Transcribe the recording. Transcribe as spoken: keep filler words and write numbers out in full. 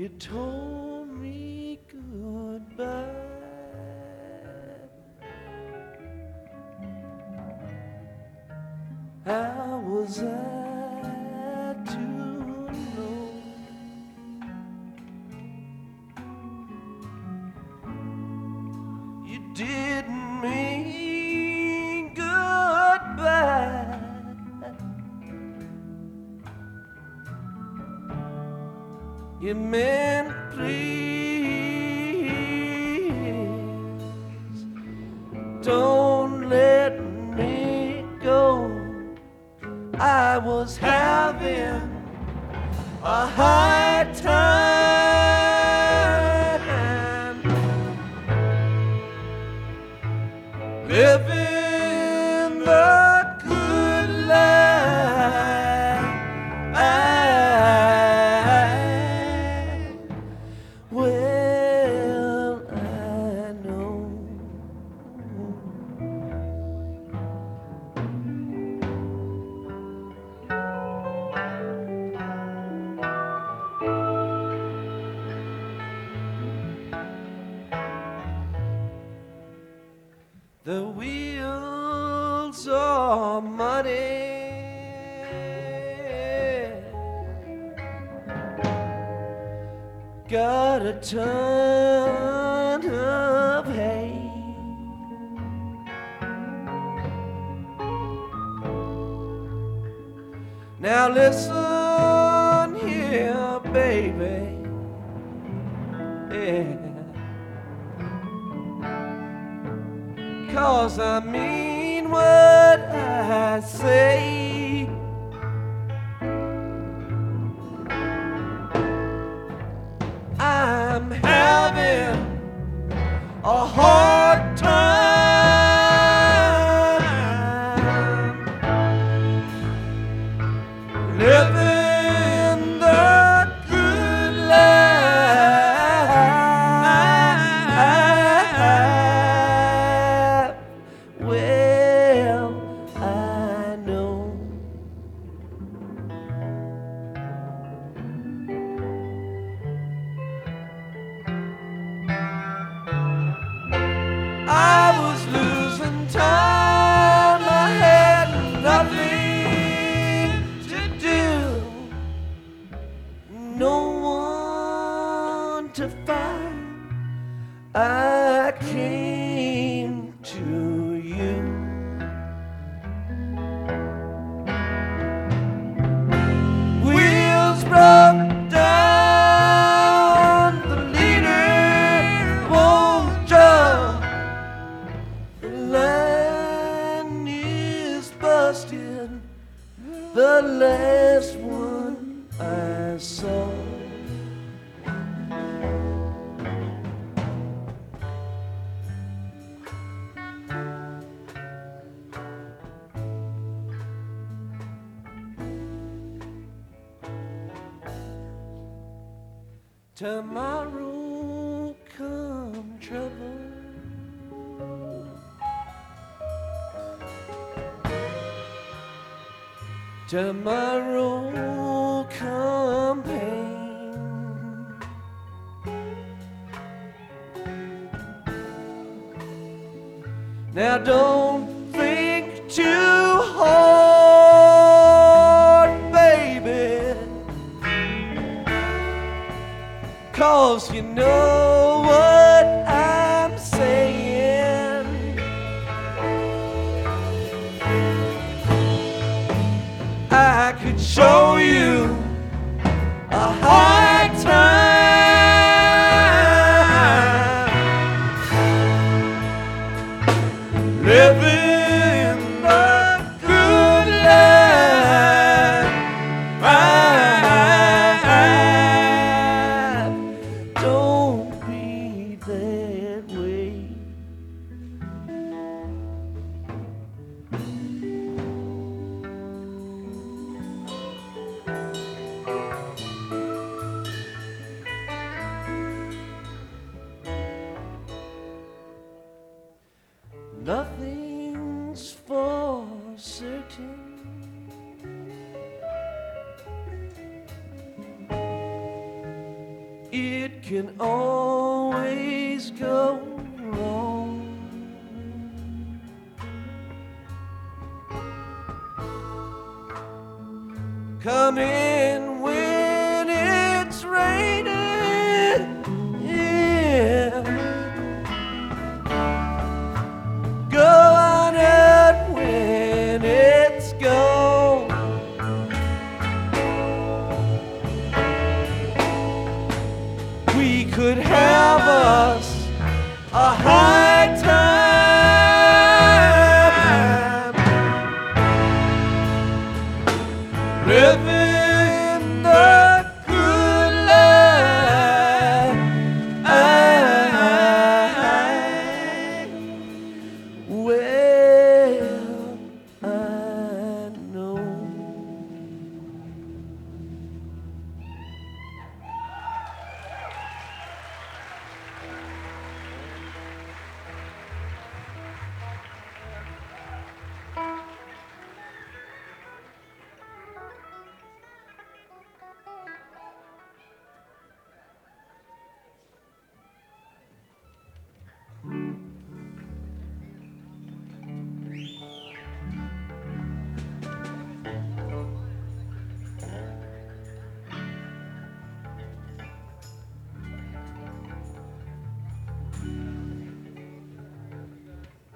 You told me goodbye. How was I to know you didn't mean goodbye? You meant please don't let me go. I was having a hard time living the good life. Well, I know the wheels are muddy, got a ton of hay. Now listen here, baby. Yeah. 'Cause I mean what I say. I'm having a hard time living the good life. Well, I know I was losing time. I had nothing to do, no one to find. I came to you. Wheels broke down, the leader won't jump. The line is busted, the last one I saw. Tomorrow come trouble, tomorrow come pain. Now don't think too hard, baby, 'cause you know what I'm saying. I could show you a hard time living the good life. Don't be that way. Nothing's for certain. can always go wrong. Come in